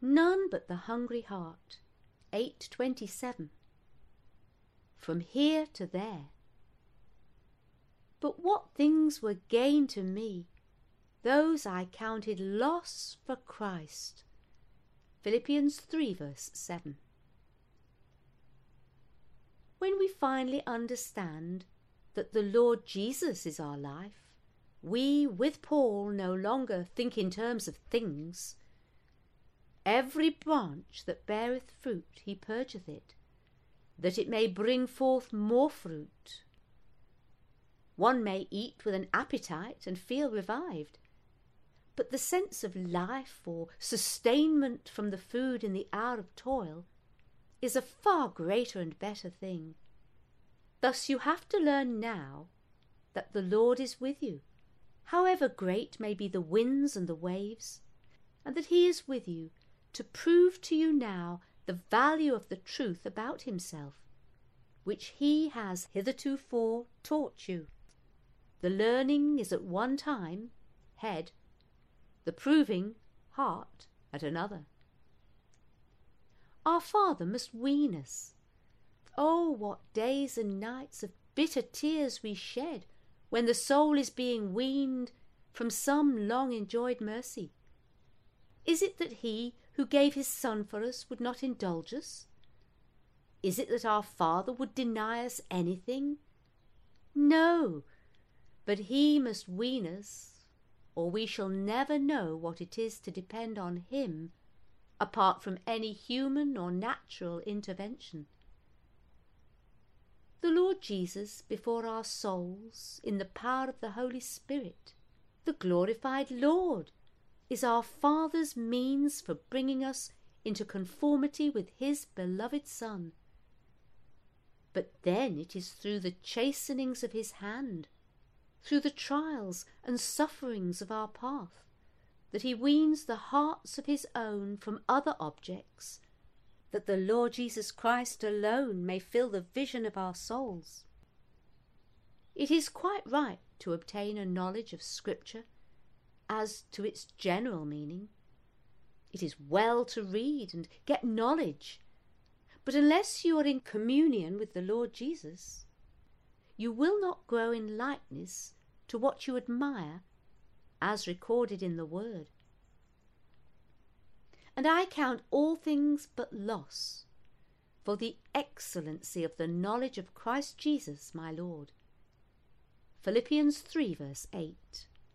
none but the hungry heart. 8:27. From here to there. But what things were gain to me, those I counted loss for Christ. Philippians 3 verse 7. When we finally understand that the Lord Jesus is our life, we, with Paul, no longer think in terms of things. Every branch that beareth fruit he purgeth it, that it may bring forth more fruit. One may eat with an appetite and feel revived, but the sense of life or sustainment from the food in the hour of toil is a far greater and better thing. Thus you have to learn now that the Lord is with you, however great may be the winds and the waves, and that he is with you to prove to you now the value of the truth about himself, which he has hitherto taught you. The learning is at one time head, the proving heart at another. Our Father must wean us. Oh, what days and nights of bitter tears we shed when the soul is being weaned from some long-enjoyed mercy. Is it that he who gave his Son for us would not indulge us? Is it that our Father would deny us anything? No, but he must wean us, or we shall never know what it is to depend on him apart from any human or natural intervention. The Lord Jesus before our souls, in the power of the Holy Spirit, the glorified Lord, is our Father's means for bringing us into conformity with his beloved Son. But then it is through the chastenings of his hand, through the trials and sufferings of our path, that he weans the hearts of his own from other objects, that the Lord Jesus Christ alone may fill the vision of our souls. It is quite right to obtain a knowledge of Scripture as to its general meaning. It is well to read and get knowledge, but unless you are in communion with the Lord Jesus, you will not grow in likeness to what you admire as recorded in the Word. And I count all things but loss for the excellency of the knowledge of Christ Jesus my Lord. Philippians 3 verse 8.